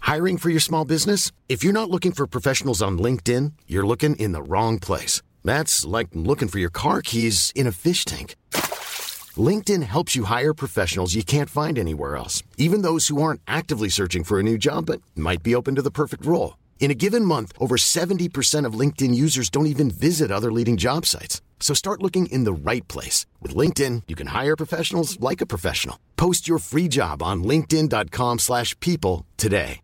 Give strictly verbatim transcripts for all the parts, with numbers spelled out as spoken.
Hiring for your small business? If you're not looking for professionals on LinkedIn, you're looking in the wrong place. That's like looking for your car keys in a fish tank. LinkedIn helps you hire professionals you can't find anywhere else, even those who aren't actively searching for a new job but might be open to the perfect role. In a given month, over seventy percent of LinkedIn users don't even visit other leading job sites. So start looking in the right place. With LinkedIn, you can hire professionals like a professional. Post your free job on linkedin dot com slash people today.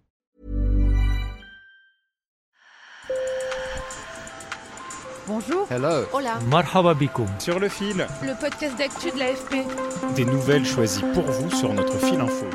Bonjour. Hello. Hola. Marhaba bikoum. Sur le fil. Le podcast d'actu de l'A F P. Des nouvelles choisies pour vous sur notre fil info.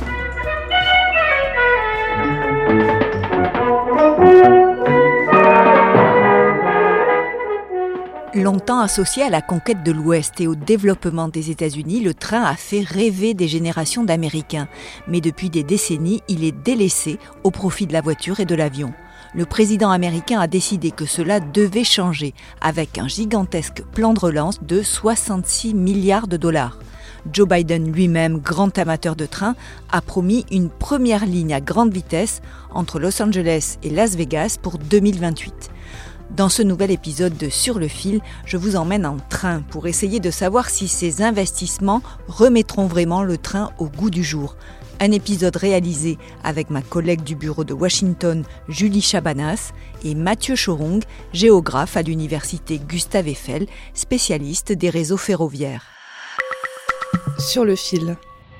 Longtemps associé à la conquête de l'Ouest et au développement des États-Unis, le train a fait rêver des générations d'Américains. Mais depuis des décennies, il est délaissé au profit de la voiture et de l'avion. Le président américain a décidé que cela devait changer avec un gigantesque plan de relance de soixante-six milliards de dollars. Joe Biden lui-même, grand amateur de train, a promis une première ligne à grande vitesse entre Los Angeles et Las Vegas pour deux mille vingt-huit. Dans ce nouvel épisode de Sur le fil, je vous emmène en train pour essayer de savoir si ces investissements remettront vraiment le train au goût du jour. Un épisode réalisé avec ma collègue du bureau de Washington, Julie Chabanas, et Mathieu Chorong, géographe à l'université Gustave Eiffel, spécialiste des réseaux ferroviaires. Sur le fil.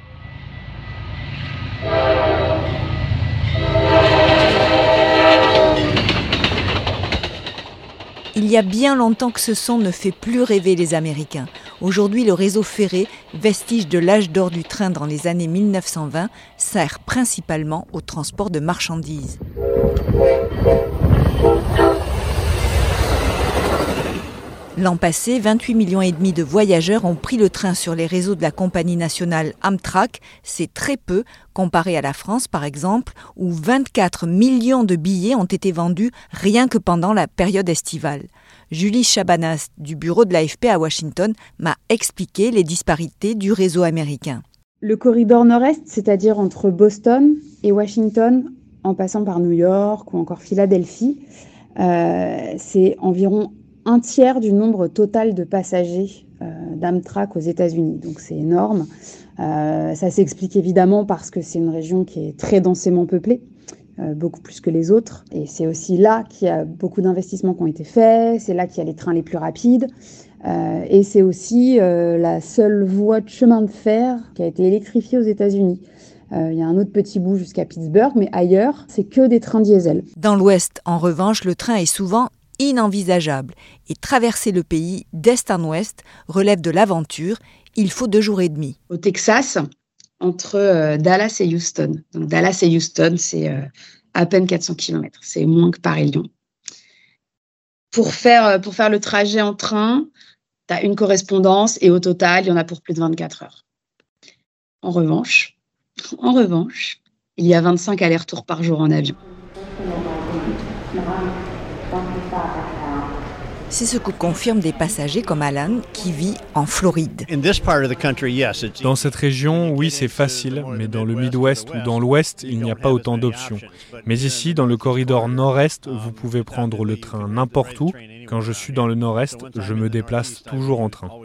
Il y a bien longtemps que ce son ne fait plus rêver les Américains. Aujourd'hui, le réseau ferré, vestige de l'âge d'or du train dans les années mille neuf cent vingt, sert principalement au transport de marchandises. L'an passé, vingt-huit millions et demi de voyageurs ont pris le train sur les réseaux de la compagnie nationale Amtrak. C'est très peu comparé à la France, par exemple, où vingt-quatre millions de billets ont été vendus rien que pendant la période estivale. Julie Chabanas, du bureau de l'A F P à Washington, m'a expliqué les disparités du réseau américain. Le corridor nord-est, c'est-à-dire entre Boston et Washington, en passant par New York ou encore Philadelphie, euh, c'est environ un tiers du nombre total de passagers euh, d'Amtrak aux États-Unis. Donc c'est énorme. Euh, ça s'explique évidemment parce que c'est une région qui est très densément peuplée, euh, beaucoup plus que les autres. Et c'est aussi là qu'il y a beaucoup d'investissements qui ont été faits, c'est là qu'il y a les trains les plus rapides. Euh, et c'est aussi euh, la seule voie de chemin de fer qui a été électrifiée aux États-Unis. Euh, il y a un autre petit bout jusqu'à Pittsburgh, mais ailleurs, c'est que des trains diesel. Dans l'Ouest, en revanche, le train est souvent inenvisageable. Et traverser le pays d'est en ouest relève de l'aventure. Il faut deux jours et demi. Au Texas, entre euh, Dallas et Houston. Donc Dallas et Houston, c'est euh, à peine quatre cents kilomètres. C'est moins que Paris-Lyon. Pour faire, pour faire le trajet en train, tu as une correspondance et au total, il y en a pour plus de vingt-quatre heures. En revanche, en revanche, il y a vingt-cinq allers-retours par jour en avion. C'est ce que confirment des passagers comme Alan, qui vit en Floride. Dans cette région, oui, c'est facile, mais dans le Midwest ou dans l'Ouest, il n'y a pas autant d'options. Mais ici, dans le corridor nord-est, vous pouvez prendre le train n'importe où. Quand je suis dans le nord-est, je me déplace toujours en train.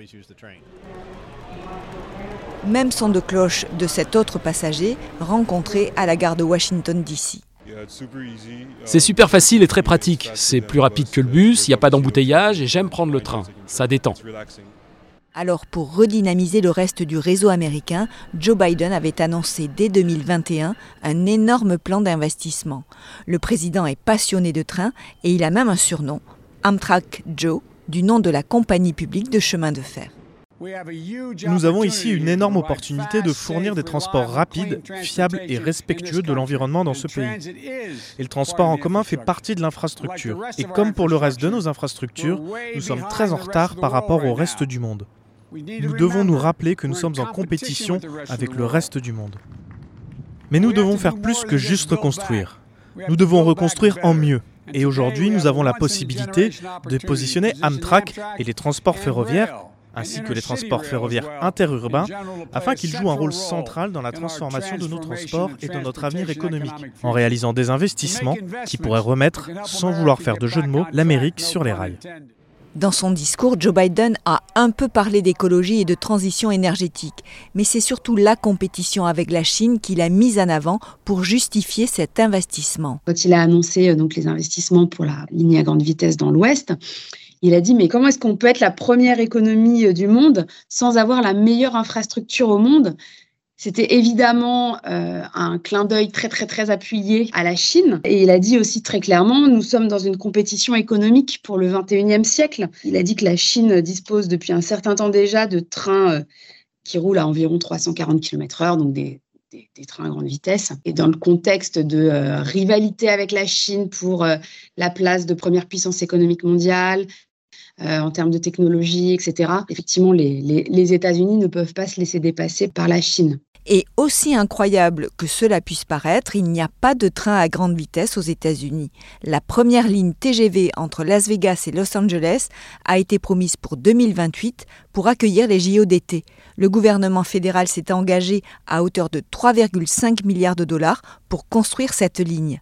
Même son de cloche de cet autre passager rencontré à la gare de Washington D C. C'est super facile et très pratique. C'est plus rapide que le bus, il n'y a pas d'embouteillage et j'aime prendre le train. Ça détend. Alors pour redynamiser le reste du réseau américain, Joe Biden avait annoncé dès deux mille vingt et un un énorme plan d'investissement. Le président est passionné de trains et il a même un surnom, Amtrak Joe, du nom de la compagnie publique de chemin de fer. Nous avons ici une énorme opportunité de fournir des transports rapides, fiables et respectueux de l'environnement dans ce pays. Et le transport en commun fait partie de l'infrastructure. Et comme pour le reste de nos infrastructures, nous sommes très en retard par rapport au reste du monde. Nous devons nous rappeler que nous sommes en compétition avec le reste du monde. Mais nous devons faire plus que juste reconstruire. Nous devons reconstruire en mieux. Et aujourd'hui, nous avons la possibilité de positionner Amtrak et les transports ferroviaires ainsi que les transports ferroviaires interurbains, afin qu'ils jouent un rôle central dans la transformation de nos transports et de notre avenir économique, en réalisant des investissements qui pourraient remettre, sans vouloir faire de jeu de mots, l'Amérique sur les rails. Dans son discours, Joe Biden a un peu parlé d'écologie et de transition énergétique, mais c'est surtout la compétition avec la Chine qu'il a mise en avant pour justifier cet investissement. Quand il a annoncé donc, les investissements pour la ligne à grande vitesse dans l'Ouest, il a dit « mais comment est-ce qu'on peut être la première économie du monde sans avoir la meilleure infrastructure au monde ?» C'était évidemment euh, un clin d'œil très, très, très appuyé à la Chine. Et il a dit aussi très clairement, nous sommes dans une compétition économique pour le vingt et unième siècle. Il a dit que la Chine dispose depuis un certain temps déjà de trains euh, qui roulent à environ trois cent quarante kilomètres heure, donc des, des, des trains à grande vitesse. Et dans le contexte de euh, rivalité avec la Chine pour euh, la place de première puissance économique mondiale, Euh, en termes de technologie, et cetera. Effectivement, les, les, les États-Unis ne peuvent pas se laisser dépasser par la Chine. Et aussi incroyable que cela puisse paraître, il n'y a pas de train à grande vitesse aux États-Unis. La première ligne T G V entre Las Vegas et Los Angeles a été promise pour deux mille vingt-huit pour accueillir les J O d'été. Le gouvernement fédéral s'est engagé à hauteur de trois virgule cinq milliards de dollars pour construire cette ligne.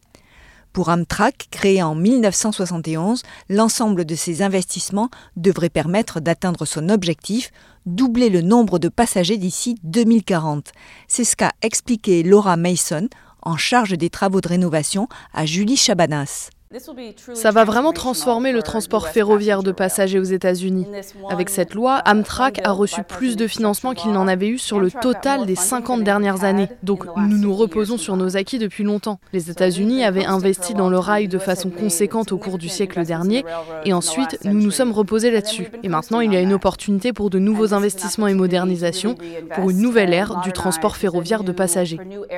Pour Amtrak, créé en mille neuf cent soixante et onze, l'ensemble de ces investissements devrait permettre d'atteindre son objectif, doubler le nombre de passagers d'ici deux mille quarante. C'est ce qu'a expliqué Laura Mason, en charge des travaux de rénovation, à Julie Chabanas. Ça va vraiment transformer le transport ferroviaire de passagers aux États-Unis. Avec cette loi, Amtrak a reçu plus de financement qu'il n'en avait eu sur le total des cinquante dernières années. Donc nous nous reposons sur nos acquis depuis longtemps. Les États-Unis avaient investi dans le rail de façon conséquente au cours du siècle dernier et ensuite nous nous sommes reposés là-dessus. Et maintenant il y a une opportunité pour de nouveaux investissements et modernisations pour une nouvelle ère du transport ferroviaire de passagers.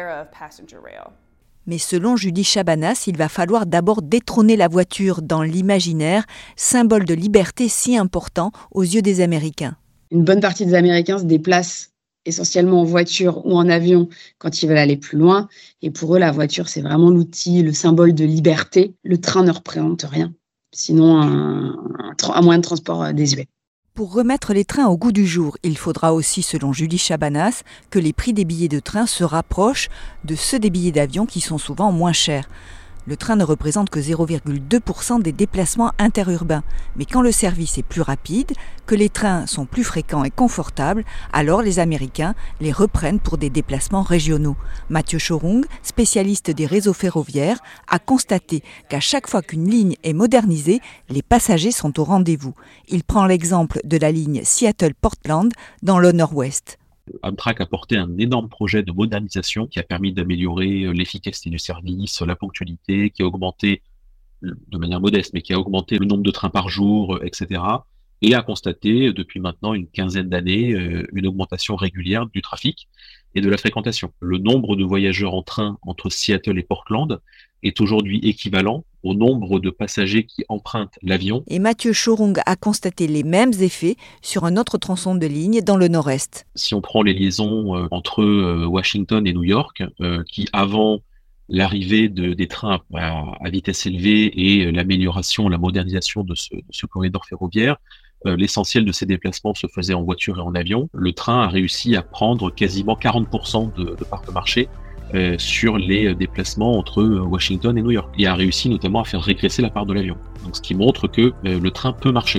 Mais selon Julie Chabanas, il va falloir d'abord détrôner la voiture dans l'imaginaire, symbole de liberté si important aux yeux des Américains. Une bonne partie des Américains se déplacent essentiellement en voiture ou en avion quand ils veulent aller plus loin. Et pour eux, la voiture, c'est vraiment l'outil, le symbole de liberté. Le train ne représente rien, sinon un, un, un moyen de transport désuet. Pour remettre les trains au goût du jour, il faudra aussi, selon Julie Chabanas, que les prix des billets de train se rapprochent de ceux des billets d'avion qui sont souvent moins chers. Le train ne représente que zéro virgule deux pour cent des déplacements interurbains. Mais quand le service est plus rapide, que les trains sont plus fréquents et confortables, alors les Américains les reprennent pour des déplacements régionaux. Mathieu Chorung, spécialiste des réseaux ferroviaires, a constaté qu'à chaque fois qu'une ligne est modernisée, les passagers sont au rendez-vous. Il prend l'exemple de la ligne Seattle-Portland dans le Nord-Ouest. Amtrak a porté un énorme projet de modernisation qui a permis d'améliorer l'efficacité du service, la ponctualité, qui a augmenté, de manière modeste, mais qui a augmenté le nombre de trains par jour, et cetera. Et a constaté depuis maintenant une quinzaine d'années une augmentation régulière du trafic et de la fréquentation. Le nombre de voyageurs en train entre Seattle et Portland est aujourd'hui équivalent au nombre de passagers qui empruntent l'avion. Et Mathieu Chorung a constaté les mêmes effets sur un autre tronçon de ligne dans le nord-est. Si on prend les liaisons euh, entre euh, Washington et New York, euh, qui avant l'arrivée de, des trains à, à vitesse élevée et l'amélioration, la modernisation de ce, de ce corridor ferroviaire, euh, l'essentiel de ces déplacements se faisait en voiture et en avion. Le train a réussi à prendre quasiment quarante pour cent de, de part de marché Euh, sur les déplacements entre Washington et New York, et a réussi notamment à faire régresser la part de l'avion. Donc, ce qui montre que euh, le train peut marcher.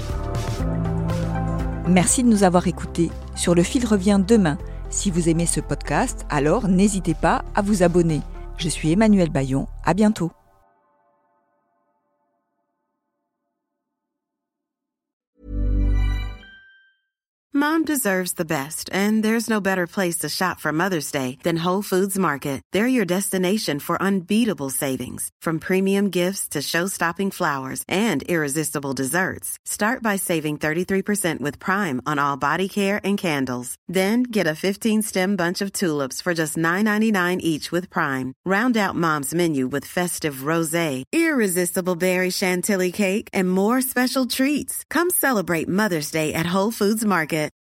Merci de nous avoir écoutés. Sur le fil revient demain. Si vous aimez ce podcast, alors n'hésitez pas à vous abonner. Je suis Emmanuelle Bayon. À bientôt. Mom deserves the best, and there's no better place to shop for Mother's Day than Whole Foods Market. They're your destination for unbeatable savings, from premium gifts to show-stopping flowers and irresistible desserts. Start by saving thirty-three percent with Prime on all body care and candles. Then get a fifteen-stem bunch of tulips for just nine ninety-nine each with Prime. Round out Mom's menu with festive rosé, irresistible berry chantilly cake, and more special treats. Come celebrate Mother's Day at Whole Foods Market.